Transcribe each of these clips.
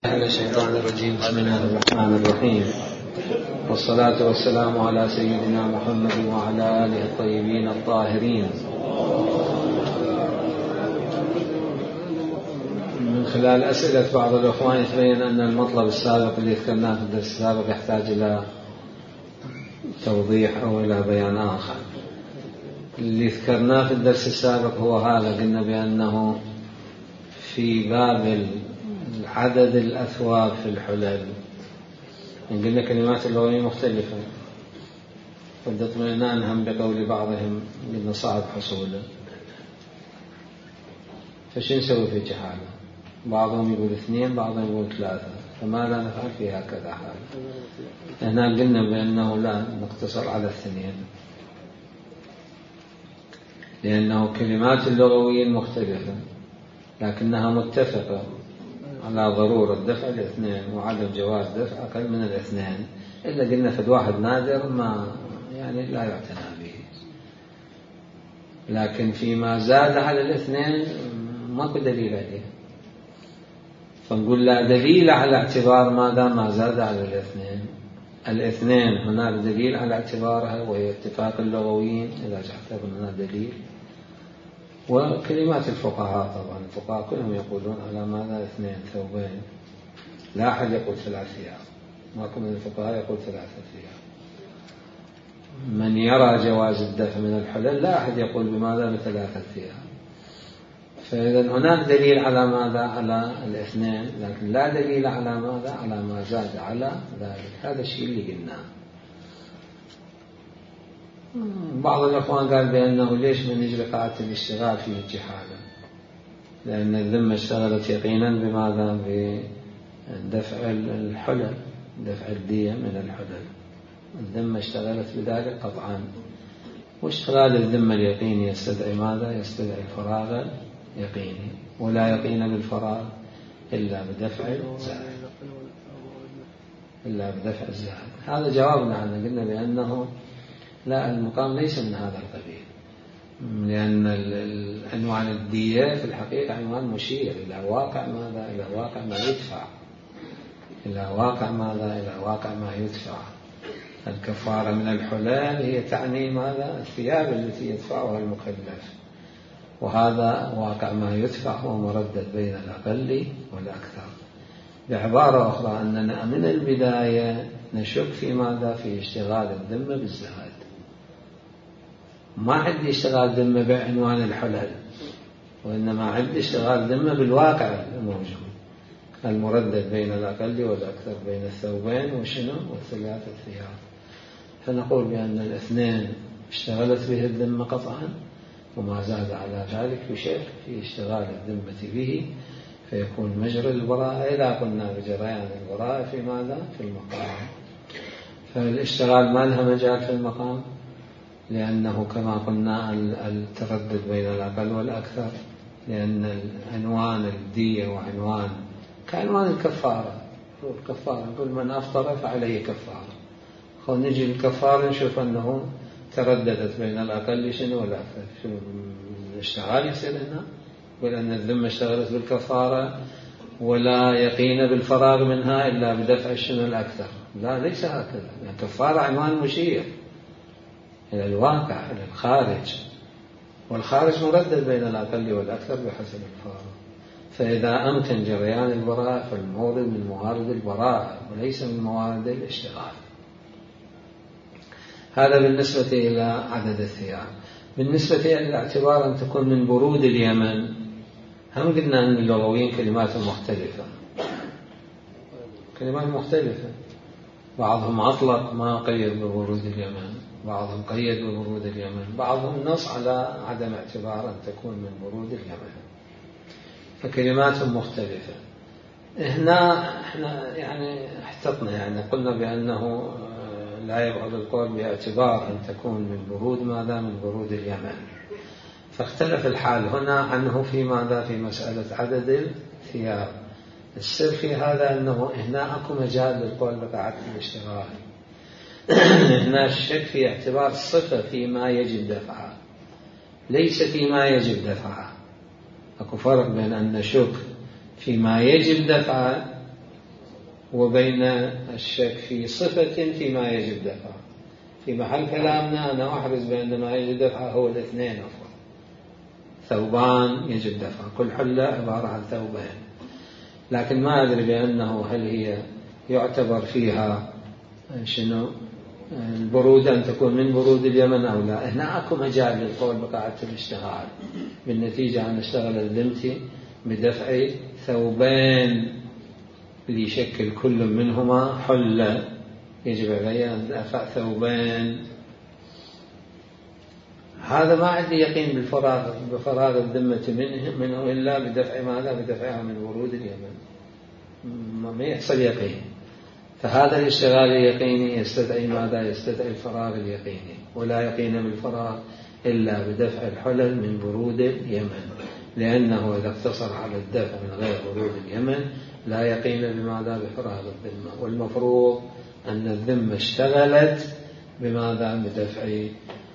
من الشيطان الرجيم. بسم الله الرحمن الرحيم، والصلاة والسلام على سيدنا محمد وعلى آله الطيبين الطاهرين. من خلال أسئلة بعض الأخوان يتبين أن المطلب السابق اللي ذكرناه في الدرس السابق يحتاج إلى توضيح أو إلى بيان آخر. اللي ذكرناه في الدرس السابق هو هذا، قلنا بأنه في باب عدد الأثواب في الحلل قلنا كلمات اللغوية مختلفة، واطمئنان هم بقول بعضهم قلنا صعب حصوله، فش نسوي في جهالة؟ بعضهم يقول 2، بعضهم يقول 3، فماذا نفعل في هكذا حال؟ هنا قلنا بأنه لا نقتصر على 2، لأنه كلمات اللغوية مختلفة لكنها متفقة على ضرورة دفع 2 وعدم جواز دفع أقل من 2، إلا قلنا فد واحد نادر ما يعني لا يعتنى به، لكن فيما زاد على 2 ماكو دليل عليه، فنقول لا دليل على اعتبار ما زاد على 2 هناك دليل على اعتبارها، وهي اتفاق اللغويين إذا اعتبرنا دليل. وكلمات الفقهاء طبعا الفقهاء كلهم يقولون على ماذا 2 ثوبين، لا أحد يقول 3 ثياب، ماكو من الفقهاء يقول 3 ثياب. من يرى جواز الدفع من الحلل لا أحد يقول بماذا ب3 ثياب. فإذا هناك دليل على ماذا؟ على 2، لكن لا دليل على ماذا؟ على ما زاد على ذلك. هذا الشيء اللي قلناه. بعض الأخوان قال بأنه ليش من يجري قاعدة الاشتغال فيه الجحالة؟ لأن الذمة اشتغلت يقينا بماذا؟ بدفع الحلل، دفع الدية من الحلل، الذمة اشتغلت بذلك قطعا. واشتغال الذمة اليقيني يستدعي ماذا؟ يستدعي الفراغ يقيني، ولا يقين بالفراغ إلا بدفع الزائد. هذا جوابنا عنه، قلنا بأنه لا، المقام ليس من هذا القبيل، لأن عنوان الدية في الحقيقة عنوان مشير إلى واقع ماذا؟ إلى واقع ما يدفع، إلى واقع ماذا؟ إلى واقع ما يدفع. الكفارة من الحلال هي تعني ماذا؟ الثياب التي يدفعها المكلف، وهذا واقع ما يدفع ومردد بين الأقل والأكثر. بعبارة أخرى أننا من البداية نشك في ماذا؟ في اشتغال الذمة بالزهاد. ما عندي اشتغال ذمة بعنوان الحلال، وإنما عندي اشتغال ذمة بالواقع الموجود المردد بين الأقل والأكثر، بين الثوبين وشنو؟ و3 ثياب. فنقول بأن 2 اشتغلت به الذمة قطعا، وما زاد على ذلك بشيء في اشتغال الذمة به، فيكون مجرى البراءة إذا قلنا بجريان البراءة في ماذا؟ في المقام. فالاشتغال ما لها مجال في المقام، لأنه كما قلنا التردد بين الأقل والأكثر، لأن عنوان الدية وعنوان كعنوان الكفارة. نقول من أفطر فعليه كفارة، خل نجي الكفارة نشوف أنه ترددت بين الأقل شنو والأكثر، شنو الاشتغال يصير هنا؟ ولأن الذمة اشتغلت بالكفارة ولا يقين بالفراغ منها إلا بدفع شنو الأكثر. لا، ليس هكذا، الكفارة عنوان مشير إلى الواقع، إلى الخارج، والخارج مردد بين الأقل والأكثر بحسب الفارغ. فإذا أمكن جريان البراءة فالمورد من موارد البراءة وليس من موارد الاشتغال. هذا بالنسبة إلى عدد الثياب. بالنسبة إلى الاعتبار أن تكون من برود اليمن، هم قلنا أن اللغويين كلمات مختلفة، كلمات مختلفة، بعضهم أطلق ما قيد ببرود اليمن، بعضهم قيد ببرود اليمن، بعضهم نص على عدم اعتبار أن تكون من برود اليمن، فكلمات مختلفة. هنا احنا يعني احتطنا، يعني قلنا بأنه لا يبعد القول باعتبار أن تكون من برود ماذا؟ من برود اليمن. فاختلف الحال هنا عنه في ماذا؟ في مسألة عدد الثياب. السر في هذا أنه هنا أكو مجال للقول بقاعدة الاشتغال. هنا الشك في اعتبار الصفة فيما يجب دفعه، ليس فيما يجب دفعه. أكو فرق بين أن نشك فيما يجب دفعه وبين الشك في صفة فيما يجب دفعه. في محل كلامنا أنا أحرز بأن ما يجب دفعه هو الاثنين أفضل. ثوبان يجب دفعه، كل حلة عبارة عن ثوبين، لكن ما أدري بأنه هل هي يعتبر فيها شنو البرود أن تكون من برود اليمن أو لا. هنا أكو مجال للقول بقاعدة الاشتغال، بالنتيجة أن اشتغل الذمتي بدفع ثوبين ليشكل كل منهما حلة، يجب علي أن أدفع ثوبين. هذا ما عندي يقين بفراغ الذمة منه إلا بدفع ماذا؟ بدفعها من ورود اليمن، ما يحصل يقين. فهذا الاشتغال اليقيني يستدعي ماذا؟ يستدعي الفراغ اليقيني، ولا يقين بالفراغ إلا بدفع الحلل من ورود اليمن، لأنه إذا اقتصر على الدفع من غير ورود اليمن لا يقين بماذا؟ بفراغ الذمة. والمفروض أن الذمة اشتغلت بماذا؟ بدفع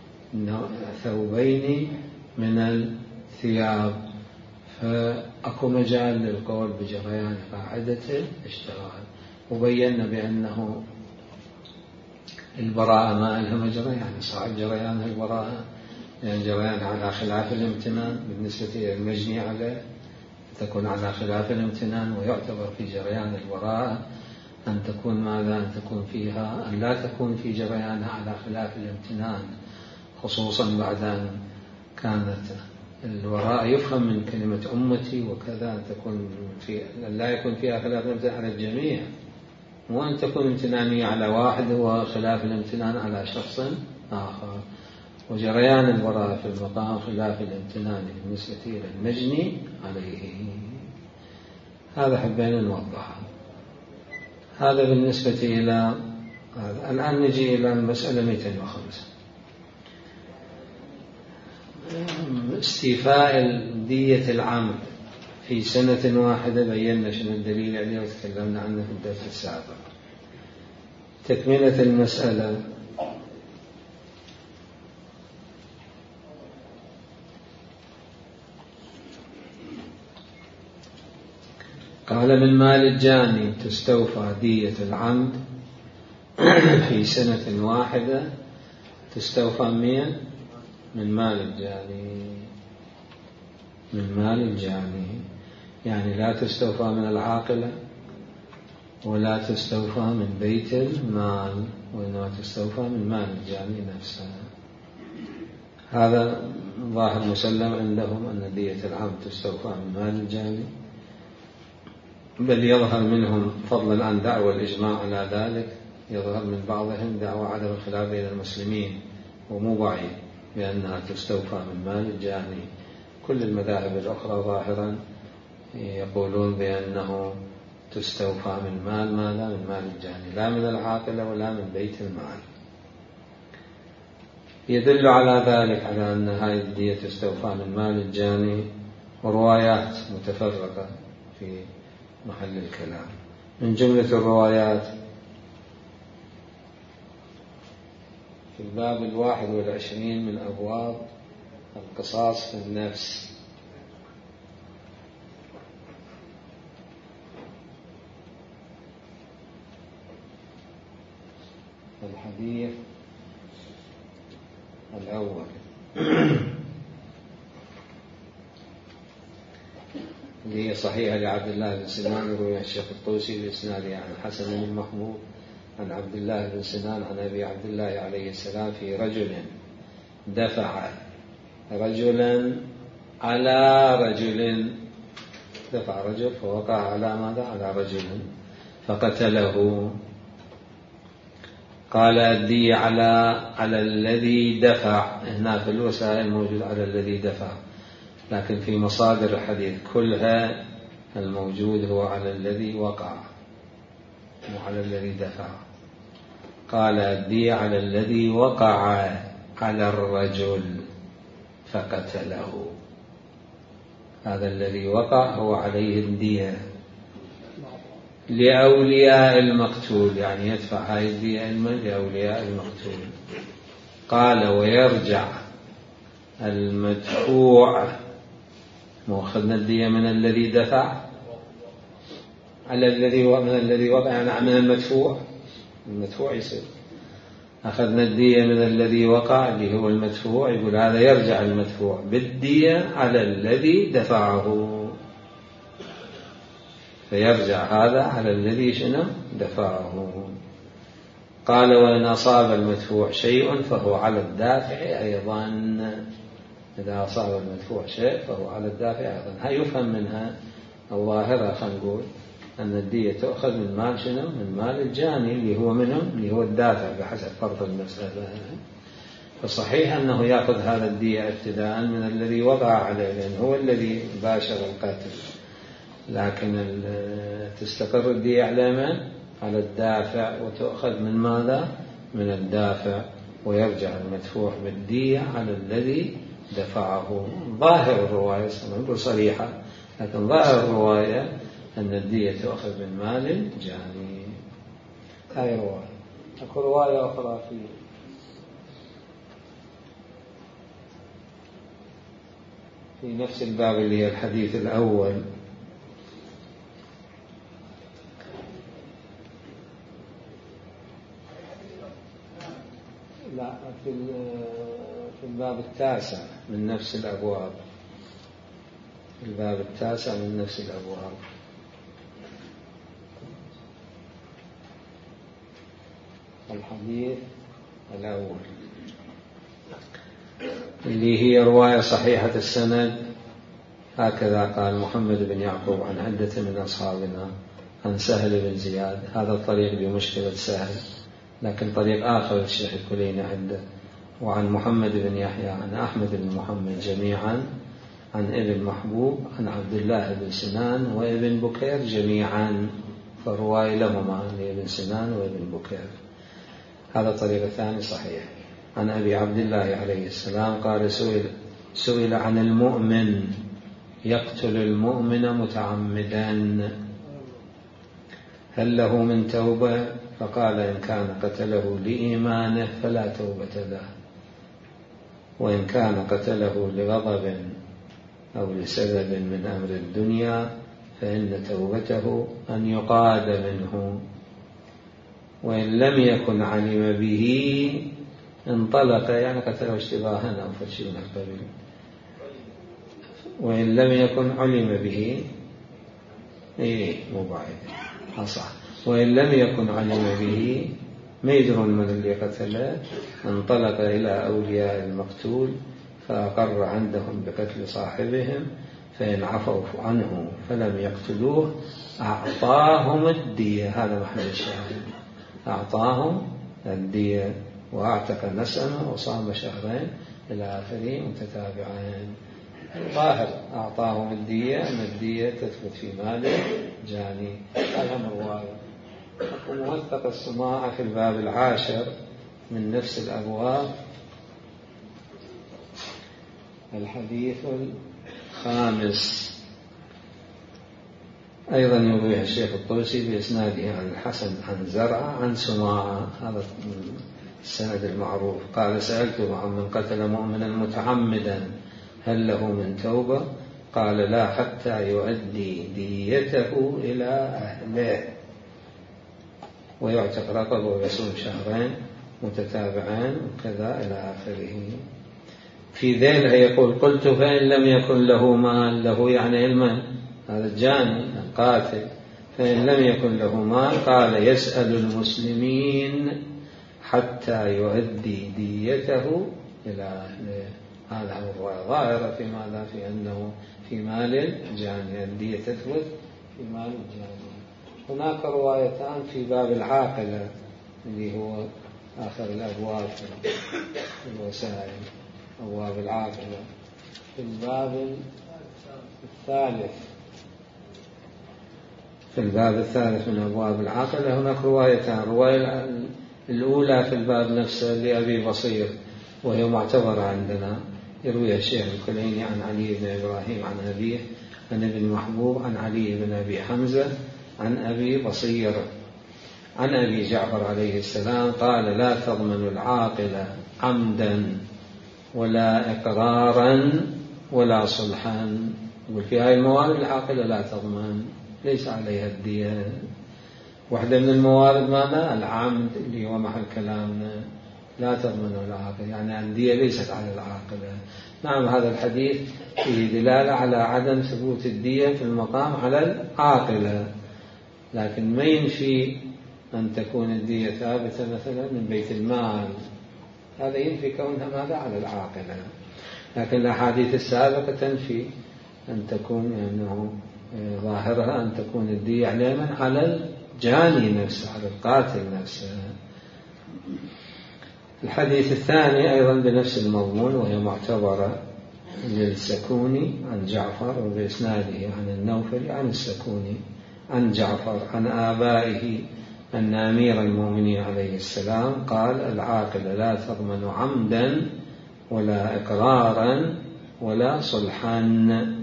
ثوبين من الثياب. فأكو مجال للقول بجريان قاعدة الاشتغال. وبينا بأنه البراءة ما لها مجرى، يعني صعب جريانها البراءة، يعني جريان على خلاف الامتنان بالنسبة إلى المجني عليه تكون على خلاف الامتنان، ويعتبر في جريان البراءة أن تكون ماذا؟ أن تكون فيها أن لا تكون في جريانها على خلاف الامتنان، خصوصا بعد أن كانت الوراء يفهم من كلمة أمتي وكذا أن تكون في لا يكون فيها خلاف الامتنان على الجميع، وأن تكون امتنانية على واحد وخلاف الامتنان على شخص آخر. وجريان الوراء في المقام خلاف الامتنان بالنسبة إلى المجني عليه. هذا حبينا نوضحه. هذا بالنسبة إلى هذا. الآن نجي إلى المسألة 205، استيفاء دية العمد في سنة واحدة. بينا شنو الدليل عليه وتكلمنا عنه في الدرس السابق. تكملة المسألة، قال من مال الجاني تستوفى دية العمد في سنة واحدة. تستوفى من مال الجاني، من مال الجاني، يعني لا تستوفى من العاقلة ولا تستوفى من بيت المال، وإنما تستوفى من مال الجاني نفسه. هذا ظاهر مسلم عندهم أن دية العمد تستوفى من مال الجاني، بل يظهر منهم فضلا عن دعوى الإجماع على ذلك، يظهر من بعضهم دعوى عدم الخلاف بين المسلمين ومو بعيد بأنها تستوفى من مال الجاني. كل المذاهب الأخرى ظاهرا يقولون بأنه تستوفى من مال ماذا؟ من مال الجاني، لا من العاقلة ولا من بيت المال. يدل على ذلك على أن هذه الدية تستوفى من مال الجاني وروايات متفرقة في محل الكلام. من جملة الروايات في الباب 21 من أبواب القصاص في النفس، الحديث الأول اللي هي صحيحة لعبد الله بن سنان، روي الشيخ الطوسي بإسناده عن حسن بن محمود عن عبد الله بن سنان عن أبي عبد الله عليه السلام في رجل دفع رجلا على رجل، دفع رجل فوقع على ماذا؟ على رجل فقتله. قال الدية على الذي دفع. هنا في الوسائل موجود على الذي دفع، لكن في مصادر الحديث كلها الموجود هو على الذي وقع وعلى الذي دفع. قال الدية على الذي وقع على الرجل فقتله. هذا الذي وقع هو عليه الدية لأولياء المقتول، يعني يدفع هذه الدية لأولياء المقتول. قال ويرجع المدفوع، مؤخذنا الدية من الذي دفع، على الذي من الذي وقع يعني من المدفوع يصير أخذنا الدية من الذي وقع اللي هو المدفوع، يقول هذا يرجع المدفوع بالدية على الذي دفعه، فيرجع هذا على الذي شنو دفعه. قال وإن أصاب المدفوع شيء فهو على الدافع أيضا، إذا أصاب المدفوع شيء فهو على الدافع أيضا. هاي يفهم منها الظاهرة، خلينا نقول أن الدية تؤخذ من مال شنو؟ من مال الجاني اللي هو منه اللي هو الدافع بحسب فرض المسألة. فصحيح أنه يأخذ هذا الدية ابتداء من الذي وقع عليه لأن هو الذي باشر القتل، لكن تستقر الدية على من؟ على الدافع، وتؤخذ من ماذا؟ من الدافع، ويرجع المدفوع بالدية على الذي دفعه. ظاهر الرواية نقول صريحة، لكن ظاهر الرواية أن الدية تؤخذ من مال الجاني. هاي رواية. أكو رواية أخرى في نفس الباب اللي هي الحديث الأول، لا في الباب التاسع من نفس الأبواب، الباب التاسع من نفس الأبواب، الحديث الأول اللي هي رواية صحيحة السند. هكذا قال محمد بن يعقوب عن عدة من أصحابنا عن سهل بن زياد، هذا الطريق بمشكلة سهل، لكن طريق آخر الشيخ الكليني عنده، وعن محمد بن يحيى عن أحمد بن محمد جميعا عن ابن محبوب عن عبد الله بن سنان وابن بكير جميعا، فرواية لهما ابن سنان وابن بكير. هذا الطريق الثاني صحيح. عن أبي عبد الله عليه السلام قال سئل عن المؤمن يقتل المؤمن متعمدا هل له من توبة؟ فقال إن كان قتله لإيمانه فلا توبة له، وإن كان قتله لغضب أو لسبب من أمر الدنيا فإن توبته أن يقاد منه، وإن لم يكن علم به انطلق، يعني قتله اشتباها أو فشي من القبيل، وإن لم يكن علم به مبعد أصح، وإن لم يكن علم به ما يدرون من اللي قتله، انطلق إلى أولياء المقتول فأقر عندهم بقتل صاحبهم، فإن عفوا عنه فلم يقتلوه أعطاهم الدية. هذا محل الشاهد، أعطاهم الدية وأعتق نسمه وصام شهرين إلى آخره متتابعين. ظاهر أعطاهم الدية أن الدية تثبت في مال جاني. هذا رواية. وموثق السماع في الباب العاشر من نفس الأبواب، الحديث الخامس أيضا يرويه الشيخ الطوسي بإسناده عن الحسن عن زرعة عن سماعة، هذا السند المعروف. قال سألته عن من قتل مؤمنا متعمدا هل له من توبة؟ قال لا حتى يؤدي ديته إلى أهله ويعتق رقبه ويصوم شهرين متتابعين وكذا إلى آخره. في ذيلها يقول قلت فإن لم يكن له مال، له يعني المال، هذا الجاني القاتل، فإن لم يكن له مال قال يسأل المسلمين حتى يؤدي ديته إلى أهله. هذا هو ظاهرة في ماذا؟ في أنه في مال الجاني، الدية تثبت في مال الجاني. هناك روايتان في باب العاقلة اللي هو آخر الأبواب الوسائل، أبواب العاقلة. في الباب الثالث من أبواب العاقلة هناك روايتان. رواية الأولى في الباب نفسه لأبي بصير وهي معتبرة عندنا، يرويها الشيخ الكليني عن علي بن إبراهيم عن أبيه عن ابن محبوب عن علي بن أبي حمزة عن أبي بصير عن أبي جعفر عليه السلام قال لا تضمن العاقل عمدا ولا إقرارا ولا صلحا. يقول في هذه الموارد العاقلة لا تضمن، ليس عليها الدية. واحدة من الموارد ماذا؟ العمد اللي هو محل كلامنا، لا تضمنه العاقل، يعني الدية ليست على العاقلة. نعم هذا الحديث فيه دلالة على عدم ثبوت الدية في المقام على العاقلة، لكن ما ينفي أن تكون الدية ثابتة مثلا من بيت المال، هذا ينفي كونها ماذا؟ على العاقلة. لكن الأحاديث السابقة تنفي أن تكون أنه ظاهرها أن تكون الدية علما على الجاني نفسه، على القاتل نفسه. الحديث الثاني أيضا بنفس المضمون، وهي معتبرة للسكوني عن جعفر وبإسناده عن النوفل عن السكوني عن جعفر عن آبائه أن أمير المؤمنين عليه السلام قال: العاقل لا تضمن عمدا ولا إقرارا ولا صلحا.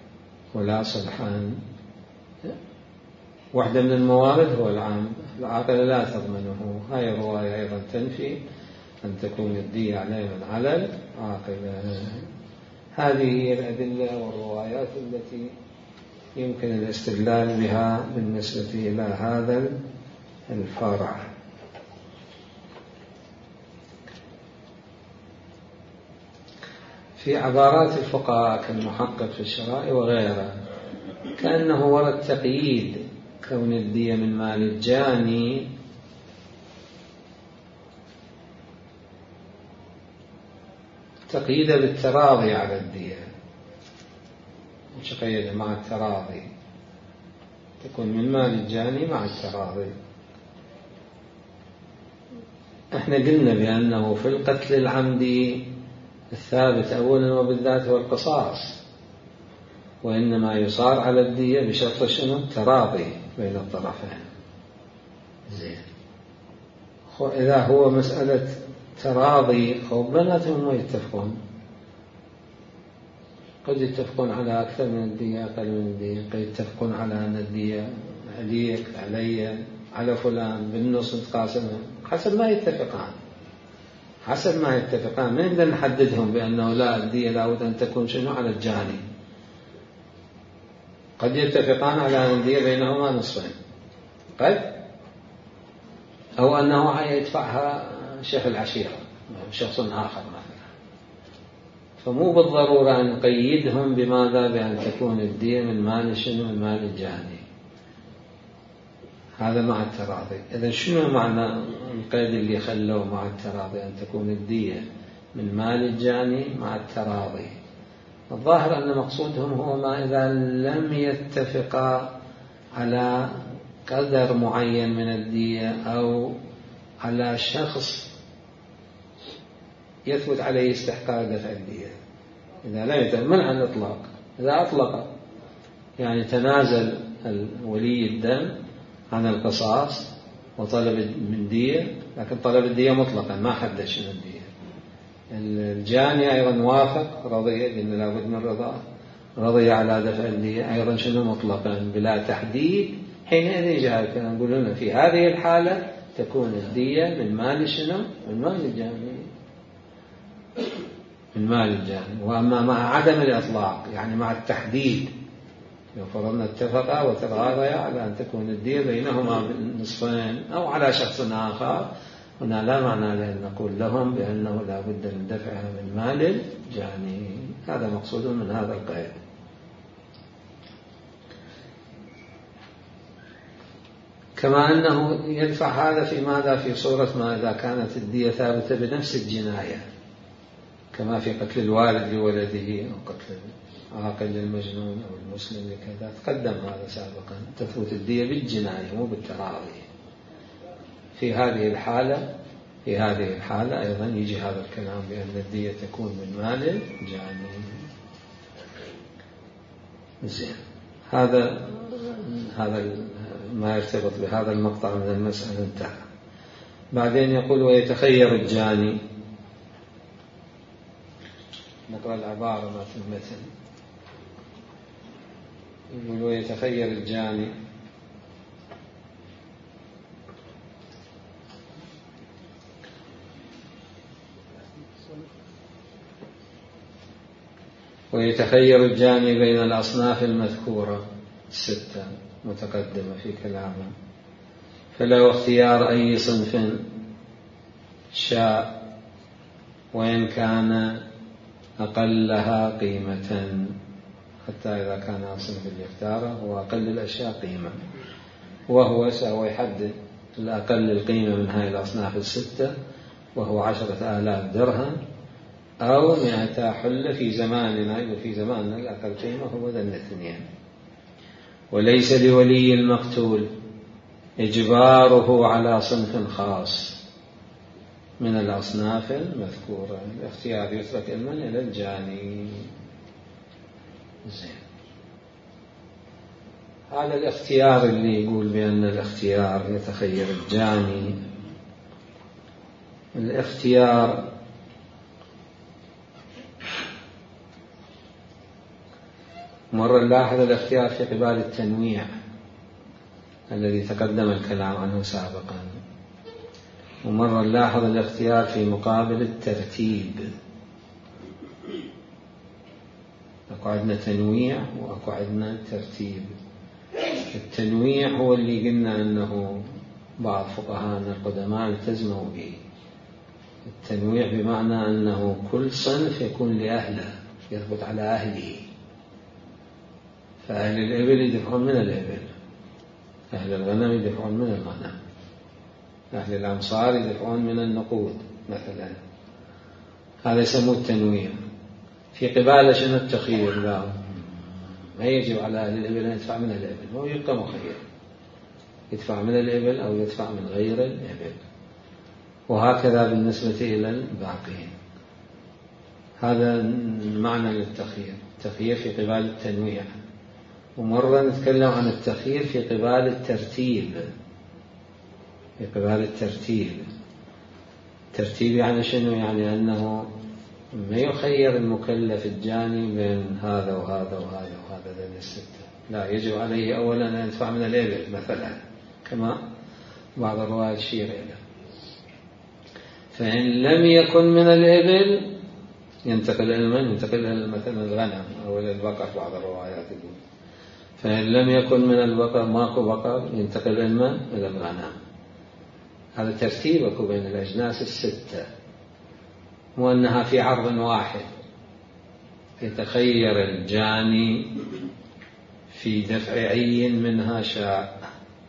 واحدة من الموارد هو العام، العاقل لا تضمنه. هاي الرواية أيضا تنفي أن تكون الدية علما على العاقل. هذه هي الأدلة والروايات التي يمكن الاستدلال بها بالنسبة إلى هذا الفرع. في عبارات الفقهاء كالمحقق في الشرائع وغيرها كأنه ورد تقييد كون الدية من مال الجاني تقييد بالتراضي على الدية، مش قيد مع التراضي، تكون من مال الجاني مع التراضي. احنا قلنا بأنه في القتل العمدي الثابت أولا وبالذات هو القصاص، وإنما يصار على الدية بشرط شنو؟ التراضي بين الطرفين. زين، إذا هو مسألة تراضي بيناتهم ما يتفقون، قد يتفقون على أكثر من الدية أقل من الدية، قد يتفقون على أن الدية عليك علي على فلان بالنص نتقاسمها، حسب ما يتفقان. ما نقدر نحددهم بأنه لا الدية لابد أن تكون شنو على الجاني. قد يتفقان على أن الدية بينهما نصفين، قد أو أنه يدفعها شيخ العشيرة شخص آخر مثلا. فمو بالضرورة أن نقيدهم بماذا؟ بأن تكون الدية من مال شنو؟ من مال الجاني. هذا مع التراضي. إذا شنو معنى القيد اللي خلوه مع التراضي؟ أن تكون الدية من مال الجاني مع التراضي. الظاهر أن مقصودهم هو ما إذا لم يتفقا على قدر معين من الدية أو على شخص يثبت عليه استحقاق دفع الدية. إذا لا يتمنع الإطلاق، إذا أطلق يعني تنازل ولي الدم عن القصاص وطلب من دية، لكن طلب الدية مطلقا ما حدد شنو الدية. الجاني أيضا وافق رضي، لأن لابد من رضا، رضي على دفع الدية أيضا شنو؟ مطلقا بلا تحديد. حينئذ جاء الكلام نقول لنا في هذه الحالة تكون الدية من مال شنو؟ من مال الجاني، من مال الجاني. وأما مع عدم الإطلاق يعني مع التحديد، لو فرضنا اتفقا وتراضيا على أن تكون الدية بينهما نصفين أو على شخص آخر، هنا لا معنى لأن نقول لهم بأنه لا بد من دفعها من مال الجاني. هذا مقصود من هذا القيد. كما أنه يدفع هذا في ماذا؟ في صورة ما إذا كانت الدية ثابتة بنفس الجناية، كما في قتل الوالد لولده أو قتل عاقل للمجنون أو المسلم لكذا، تقدم هذا سابقا. تثبت الدية بالجناية مو بالتراضي. في هذه الحالة أيضا يجي هذا الكلام بأن الدية تكون من مال الجاني. زين، هذا ما يرتبط بهذا المقطع من المسألة انتهى. بعدين يقول: ويتخير الجاني. نقرأ العبارة ما في المثل. يقول: ويتخير الجاني بين الأصناف المذكورة الستة. متقدمة في كلامه، فله اختيار أي صنف شاء وإن كان أقلها قيمة، حتى إذا كان الصنف اللي اختاره هو أقل الأشياء قيمة، وهو سوف يحدد الأقل القيمة من هذه الأصناف الستة، وهو 10,000 درهم أو 200 حلة في زماننا، وفي زماننا الأقل قيمة هو ذا الاثنين. وليس لولي المقتول إجباره على صنف خاص من الأصناف المذكورة، الاختيار يترك علما إلى الجاني. زين، هذا الاختيار اللي يقول بأن الاختيار يتخير الجاني. الاختيار مرة نلاحظ الاختيار في قبال التنويع الذي تقدم الكلام عنه سابقا، ومرة نلاحظ الاختيار في مقابل الترتيب. أكو عندنا تنويع وأكو عندنا ترتيب. التنويع هو اللي قلنا أنه بعض فقهاءنا القدماء التزموا به. التنويع بمعنى أنه كل صنف يكون لأهله، يثبت على أهله. فأهل الإبل يدفعون من الإبل، أهل الغنم يدفعون من الغنم، أهل الأمصار يدفعون من النقود مثلا. هذا يسموه التنويع. في قبالة شنو التخيير؟ لا، ما يجب على أهل الإبل أن يدفع من الإبل، هو يبقى مخير، يدفع من الإبل أو يدفع من غير الإبل، وهكذا بالنسبة إلى الباقين. هذا معنى للتخيير، التخيير في قبال التنويع. ومرة نتكلم عن التخيير في قبال الترتيب. في قبال الترتيب، الترتيب يعني شنو؟ يعني أنه ما يخير المكلف الجاني بين هذا وهذا وهذا وهذا ذي الستة، لا، يجب عليه أولا أن يدفع من الإبل مثلا، كما بعض الروايات تشير إليه. فإن لم يكن من الإبل ينتقل إلى مثلا الغنم أو إلى البقر، بعض الروايات تقول. فإن لم يكن من البقر، ماكو بقر، ينتقل إلى الغنم. هذا ترتيبك بين الأجناس الستة، وأنها في عرض واحد، يتخير الجاني في دفع أي منها شاء،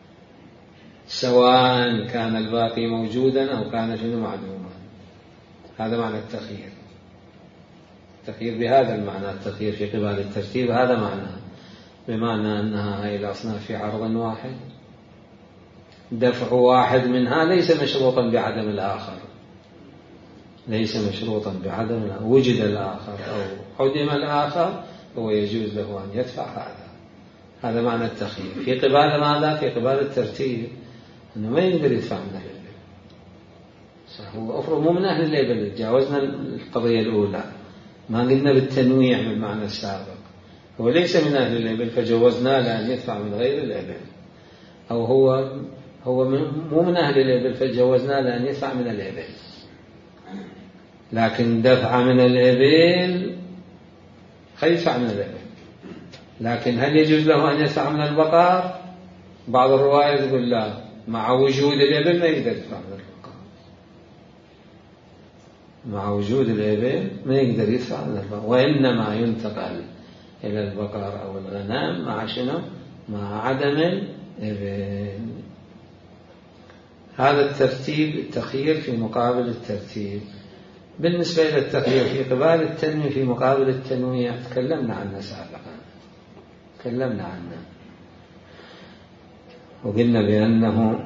سواء كان الباقي موجودا أو كان شنو معدوما. هذا معنى التخيير. التخيير بهذا المعنى، التخيير في قبال الترتيب هذا معناه، بمعنى أنها هاي الأصناف في عرض واحد، دفع واحد منها ليس مشروطا بعدم الآخر، ليس مشروطا بعدم الآخر. وجد الآخر أو عدم الآخر هو يجوز له أن يدفع هذا. هذا معنى التخيير في قبال ماذا؟ في قبال الترتيب، أنه ما يقدر يدفع من الإبل. هو أفرض مو من أهل الإبل، تجاوزنا القضية الأولى، ما قلنا بالتنويع بالمعنى السابق. هو ليس من أهل الإبل فجوزنا لأن يدفع من غير الإبل، أو هو مو من أهل الإبل فجوزنا لأن يدفع من الإبل، لكن دفع من الإبل يدفع من الإبل. لكن هل يجوز له أن يدفع من البقر؟ بعض الروايات يقول لا، مع وجود الإبل ما يقدر يدفع من البقر، مع وجود الإبل ما يقدر يدفع من البقر، وإنما ينتقل إلى البقر أو الغنم مع شنو؟ مع عدم الإبل. هذا الترتيب، التخيير في مقابل الترتيب. بالنسبة إلى التخيير في قبال التنويع في مقابل التنويع تكلمنا عنه سابقا، تكلمنا عنه وقلنا بأنه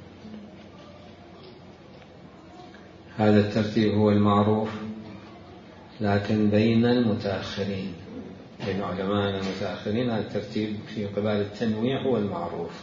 هذا الترتيب هو المعروف، لكن بين المتأخرين، بين علماء المتأخرين، هذا الترتيب في قبال التنويع هو المعروف.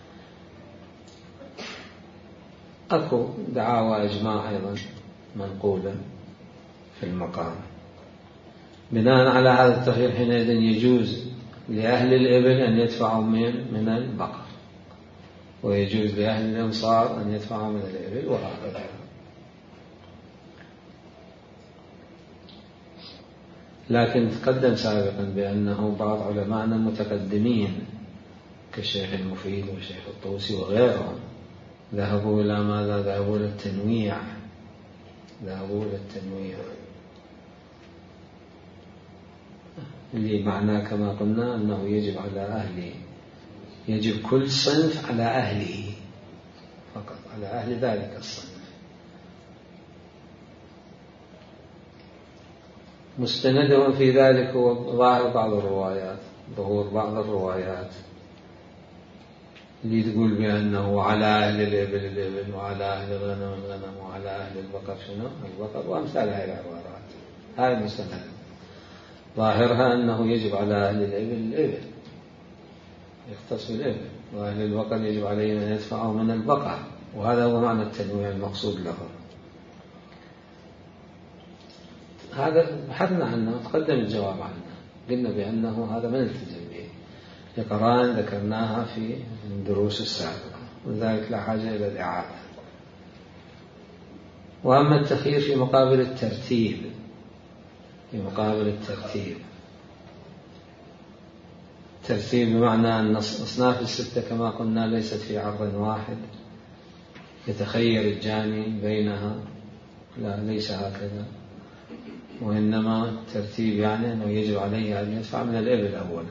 أكو دعاوى إجماع أيضا منقولة في المقام. بناء على هذا التخيير حينئذ يجوز لأهل الإبل أن يدفعوا من البقر، ويجوز لأهل الأمصار أن يدفعوا من الإبل، وهكذا. لكن تقدم سابقا بأنه بعض علماءنا المتقدمين كالشيخ المفيد والشيخ الطوسي وغيرهم ذهبوا إلى ماذا؟ ذهبوا إلى التنويع، اللي معناه كما قلنا أنه يجب كل صنف على أهله فقط، على أهل ذلك الصنف. مستندهم في ذلك هو ظهور بعض الروايات اللي تقول بأنه على أهل الإبل وعلى أهل الغنم وعلى أهل البقر البقر وأمثال هذه العبارات. هذا المستند ظاهرها أنه يجب على أهل الإبل يختص بالإبل، وأهل البقر يجب عليهم أن يدفعوا من البقر، وهذا هو معنى التنويع المقصود له. هذا بحثنا عنه وتقدم الجواب عنه، قلنا بأنه هذا ما نلتزم به لقرائن ذكرناها في الدروس السابقة، ولذلك لا حاجة إلى الإعادة. وأما التخيير في مقابل الترتيب، ترتيب بمعنى أن أصناف الستة كما قلنا ليست في عرض واحد يتخير الجاني بينها، لا ليس هكذا، وإنما الترتيب يعني أنه يجب عليه أن يدفع من الإبل أولا،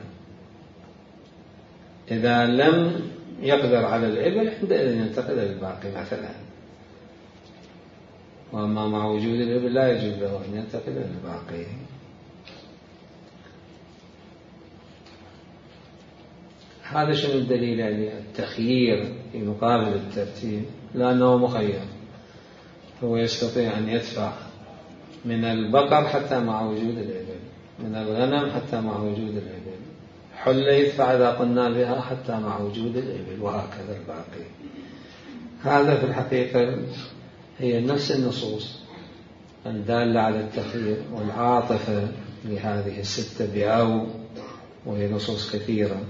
إذا لم يقدر على الإبل عندئذ ينتقل للباقي مثلا، وأما مع وجود الإبل لا يجوز له أن ينتقل للباقي. هذا شنو الدليل؟ يعني التخيير في مقابل الترتيب، لأنه مخير، هو يستطيع أن يدفع من البقر حتى مع وجود الإبل، من الغنم حتى مع وجود الإبل، حلة يدفع إذا قلنا بها حتى مع وجود الإبل، وهكذا الباقي. هذا في الحقيقة هي نفس النصوص الدالة على التخيير والعاطفة لهذه الستة بأو، وهي نصوص كثيرة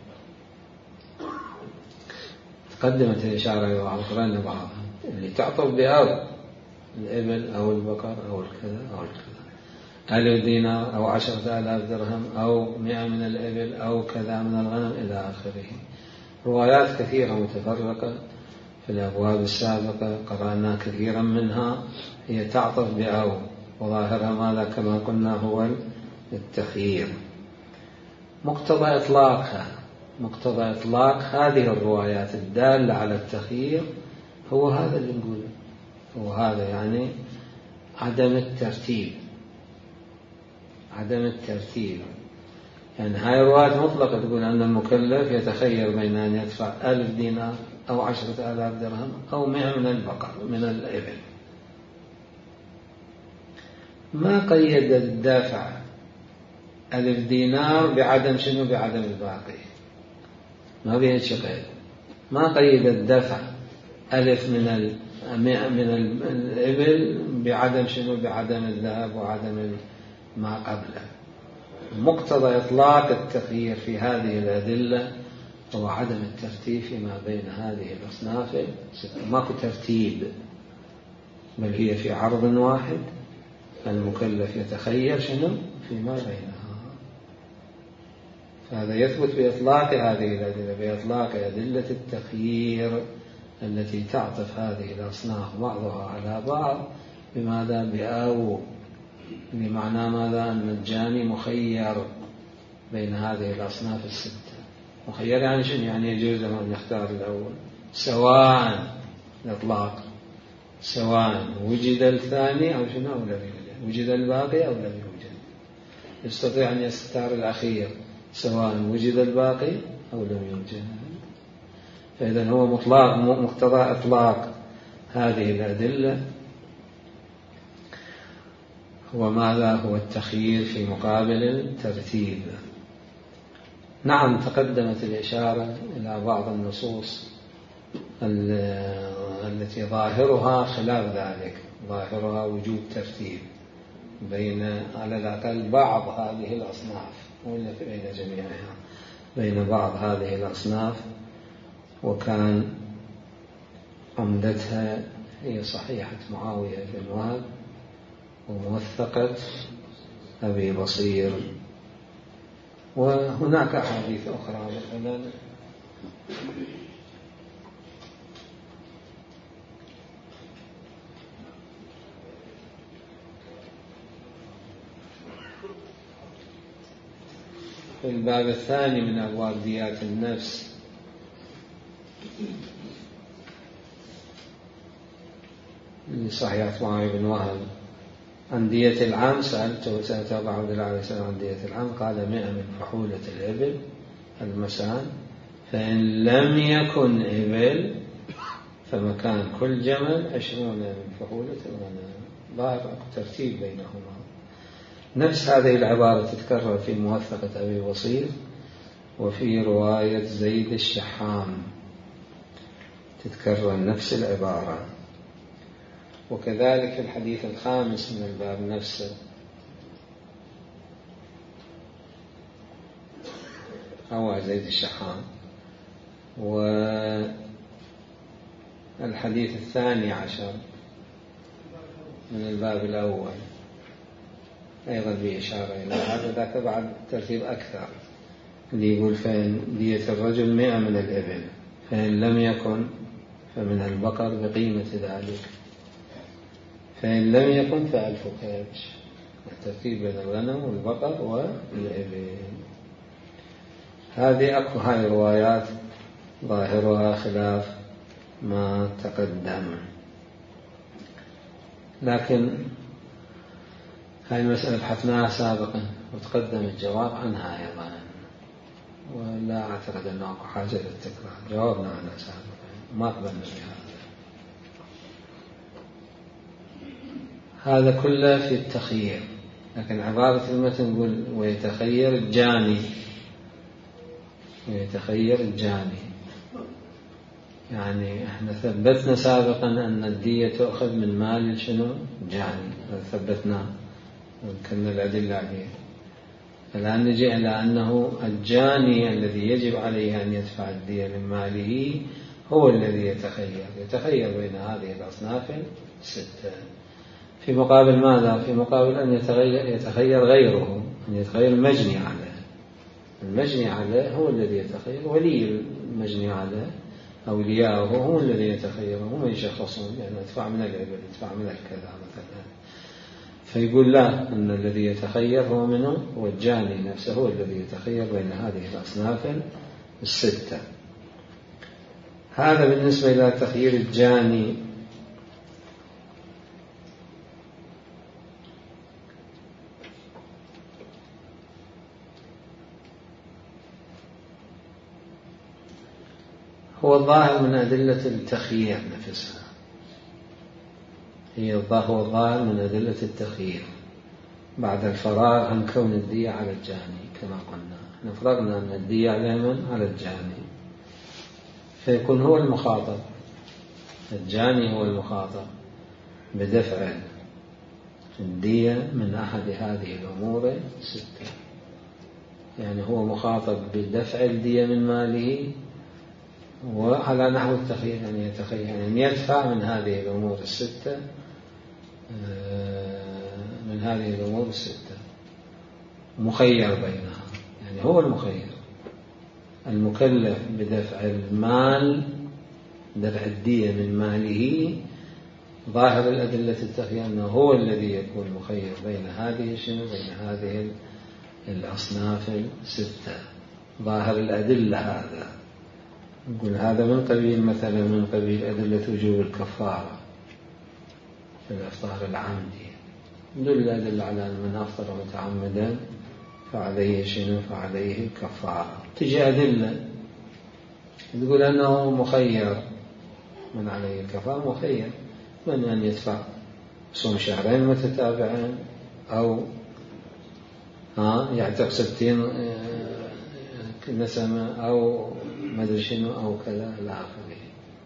تقدمت الإشارة إلى بعضها، اللي تعطف بأو الإبل أو البقر أو الكذا أو الكذا، 1000 دينار أو 10,000 درهم أو 100 من الإبل أو كذا من الغنم إلى آخره. روايات كثيرة متفرقة في الأبواب السابقة قرأنا كثيرا منها هي تعطف بأو، وظاهرها ماذا؟ كما قلنا هو التخيير. مقتضى إطلاق هذه الروايات الدالة على التخيير هو هذا اللي نقوله، هو هذا يعني عدم الترتيب. يعني هاي الروايات مطلقة تقول أن المكلف يتخير بين أن يدفع 1000 دينار أو 10,000 درهم أو 100 من البقر من الإبل. ما قيد الدافع 1000 دينار بعدم شنو؟ بعدم الباقي، ما بين شقين. ما قيد الدفع 1000 من 100 من الإبل بعدم شنو؟ بعدم الذهب وعدم ما قبله. مقتضى إطلاق التخيير في هذه الأدلة هو عدم الترتيب فيما بين هذه الأصناف الستة، ماكو ترتيب، بل هي في عرض واحد المكلف يتخير شنو؟ فيما بينها. فهذا يثبت بإطلاق هذه الأدلة، بإطلاق أدلة التخيير التي تعطف هذه الأصناف بعضها على بعض. بماذا؟ بأو، بمعنى ماذا؟ أن الجاني مخير بين هذه الأصناف الستة. مخير يعني شنو؟ يعني يجوز له أن يختار الأول، سواء الإطلاق، سواء وجد الثاني أو شنو أو لم يوجد، وجد الباقي أو لم يوجد، يستطيع أن يختار الأخير سواء وجد الباقي أو لم يوجد. فإذا هو مقتضى إطلاق هذه الأدلة هو ماذا؟ هو التخيير في مقابل الترتيب. نعم، تقدمت الإشارة إلى بعض النصوص التي ظاهرها خلاف ذلك، ظاهرها وجود ترتيب بين على الأقل بعض هذه الأصناف، ولا بين جميعها، بين بعض هذه الأصناف. وكان عمدتها هي صحيحة معاوية بن وهب وموثقة أبي بصير. وهناك أحاديث أخرى مثلا في الباب الثاني من أبواب ديات النفس لصحيح معاوية بن وهب عن دية العام، سألته أبا عبد الله عليه السلام عن دية العام، قال 100 من فحولة الإبل المسان، فإن لم يكن إبل فمكان كل جمل 20 من فحولة الغنم. ظاهر ترتيب بينهما. نفس هذه العبارة تتكرر في موثقة أبي بصير وفي رواية زيد الشحام تتكرر نفس العبارة، وكذلك الحديث الخامس من الباب نفسه هو زيد الشحام، والحديث 12 من الباب الأول أيضا بإشارة إلى هذا. ذاك بعد ترتيب أكثر اللي يقول فإن دية الرجل 100 من الإبل، فإن لم يكن فمن البقر بقيمة ذلك، فإن لم يكن فألف كبش. الترتيب بين الغنم والبقر والإبل. هذه أكو هاي الروايات ظاهرها خلاف ما تقدم، لكن هاي المسألة بحثناها سابقا وتقدم الجواب عنها أيضا، ولا أعتقد أنه أكو حاجة للتكرار. جوابنا عنها سابقا ما قبلنا بهذا. هذا كله في التخيير، لكن عبارة المتن يقول ويتخير الجاني، ويتخير الجاني، يعني احنا ثبتنا سابقا أن الدية تأخذ من مال شنو؟ جاني، ثبتنا وذكرنا الأدلة عليه. الآن نجي إلى أنه الجاني الذي يجب عليه أن يدفع الدية من ماله هو الذي يتخير بين هذه الأصناف الستة. في مقابل ماذا؟ في مقابل أن يتخير غيره، أن يتخير المجني عليه. المجني عليه هو الذي يتخير، ولي المجني عليه أولياءه هو الذي يتخير، هم يشخصون يعني ادفع من الإبل، ادفع من الكذا مثلا. فيقول لا، أن الذي يتخير هو منه، والجاني نفسه هو الذي يتخير بين هذه الأصناف الستة. هذا بالنسبة إلى تخيير الجاني. هو الظاهر من أدلة التخيير نفسها، هو الظاهر من أدلة التخيير بعد الفراغ عن كون الدية على الجاني. كما قلنا نفرغنا أن الدية على الجاني، فيكون هو المخاطب، الجاني هو المخاطب بدفع الدية من أحد هذه الأمور الستة. يعني هو مخاطب بدفع الدية من ماله، وعلى نحو التخيير يعني يتخير أن يدفع من هذه الأمور الستة، من هذه الأمور الستة مخير بينها. يعني هو المخير المكلف بدفع المال، دفع الدية من ماله. ظاهر الأدلة التخيير أنه هو الذي يكون مخير بين هذه بين هذه الأصناف الستة. ظاهر الأدلة هذا نقول هذا من قبيل مثلا من قبيل أدلة وجوب الكفارة في الإفطار العمدي، دل أدلة على أن من أفطر متعمدا فعليه فعليه الكفارة. تجي أدلة تقول أنه مخير، من عليه الكفارة مخير من أن يدفع صوم شهرين متتابعين، أو يعتق 60 نسمة، أو مدري شنو، أو كذا إلى آخره.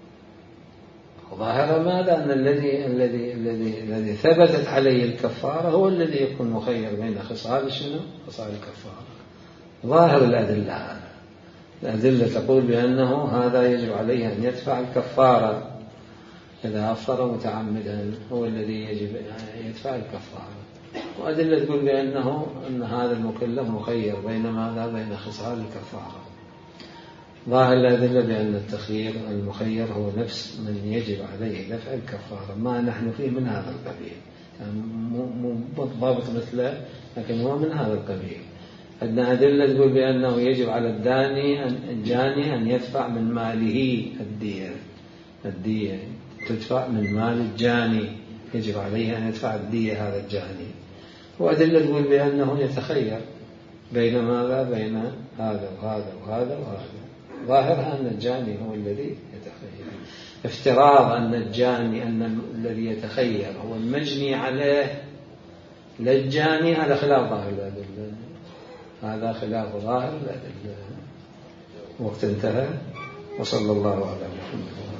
ظاهر ماذا؟ أن الذي ثبتت عليه الكفارة هو الذي يكون مخير بين خصال خصال الكفارة. ظاهر الأدلة هذا، الأدلة تقول بأنه هذا يجب عليه أن يدفع الكفارة إذا أفطر متعمدا، هو الذي يجب أن يدفع الكفارة. وأدلة تقول بأن هذا المكلف مخير بين ماذا؟ بين خصال الكفارة. ظاهر الأدلة بأن التخيير المخير هو نفس من يجب عليه دفع الكفارة، ما نحن فيه من هذا القبيل، يعني مو ضابط مثله، لكن هو من هذا القبيل. عندنا أدلة تقول بأنه يجب على الجاني أن يدفع من ماله الدية تدفع من مال الجاني، يجب عليه أن يدفع الدية هذا الجاني. وأدلة تقول بأنه يتخير بين ماذا؟ بين هذا وهذا وهذا وهذا. ظاهرها أن الجاني هو الذي يتخير. افتراض أن الجاني أن الذي يتخير هو المجني عليه للجاني، هذا خلاف ظاهر الأدلة، هذا خلاف ظاهر الأدلة. وقت انتهى، وصلى الله على محمد.